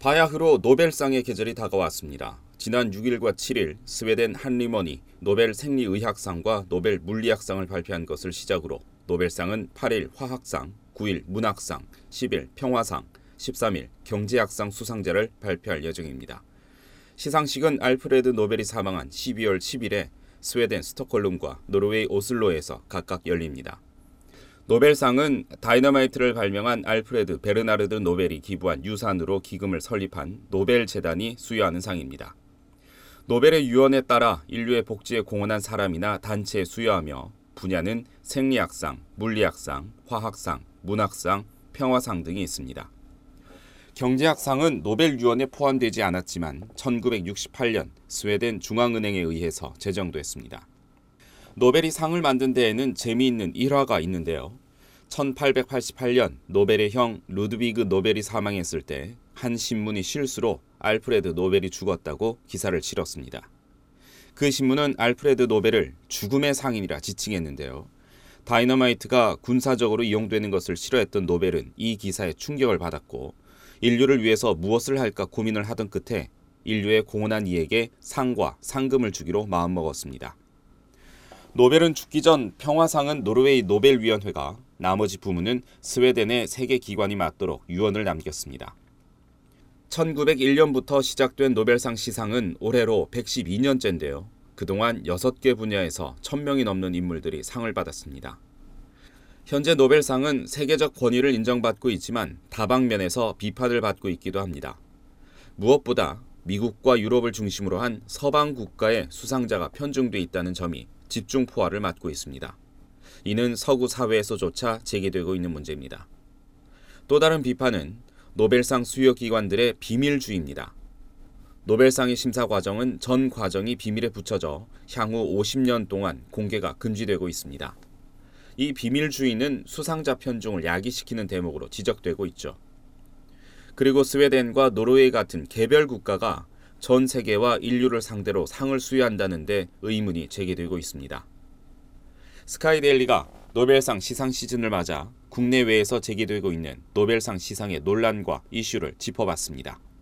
바야흐로 노벨상의 계절이 다가왔습니다. 지난 6일과 7일 스웨덴 한리머니 노벨 생리의학상과 노벨 물리학상을 발표한 것을 시작으로 노벨상은 8일 화학상, 9일 문학상, 10일 평화상, 13일 경제학상 수상자를 발표할 예정입니다. 시상식은 알프레드 노벨이 사망한 12월 10일에 스웨덴 스톡홀름과 노르웨이 오슬로에서 각각 열립니다. 노벨상은 다이너마이트를 발명한 알프레드 베르나르드 노벨이 기부한 유산으로 기금을 설립한 노벨재단이 수여하는 상입니다. 노벨의 유언에 따라 인류의 복지에 공헌한 사람이나 단체에 수여하며 분야는 생리학상, 물리학상, 화학상, 문학상, 평화상 등이 있습니다. 경제학상은 노벨 유언에 포함되지 않았지만 1968년 스웨덴 중앙은행에 의해서 제정됐습니다. 노벨이 상을 만든 데에는 재미있는 일화가 있는데요. 1888년 노벨의 형 루드비그 노벨이 사망했을 때 한 신문이 실수로 알프레드 노벨이 죽었다고 기사를 실었습니다. 그 신문은 알프레드 노벨을 죽음의 상인이라 지칭했는데요. 다이너마이트가 군사적으로 이용되는 것을 싫어했던 노벨은 이 기사에 충격을 받았고 인류를 위해서 무엇을 할까 고민을 하던 끝에 인류에 공헌한 이에게 상과 상금을 주기로 마음먹었습니다. 노벨은 죽기 전 평화상은 노르웨이 노벨위원회가, 나머지 부문은 스웨덴의 세계 기관이 맡도록 유언을 남겼습니다. 1901년부터 시작된 노벨상 시상은 올해로 112년째인데요. 그동안 6개 분야에서 1000명이 넘는 인물들이 상을 받았습니다. 현재 노벨상은 세계적 권위를 인정받고 있지만 다방면에서 비판을 받고 있기도 합니다. 무엇보다 미국과 유럽을 중심으로 한 서방 국가의 수상자가 편중돼 있다는 점이 집중 포화를 맞고 있습니다. 이는 서구 사회에서조차 제기되고 있는 문제입니다. 또 다른 비판은 노벨상 수여 기관들의 비밀주의입니다. 노벨상의 심사 과정은 전 과정이 비밀에 붙여져 향후 50년 동안 공개가 금지되고 있습니다. 이 비밀주의는 수상자 편중을 야기시키는 대목으로 지적되고 있죠. 그리고 스웨덴과 노르웨이 같은 개별 국가가 전 세계와 인류를 상대로 상을 수여한다는 데 의문이 제기되고 있습니다. 스카이데일리가 노벨상 시상 시즌을 맞아 국내외에서 제기되고 있는 노벨상 시상의 논란과 이슈를 짚어봤습니다.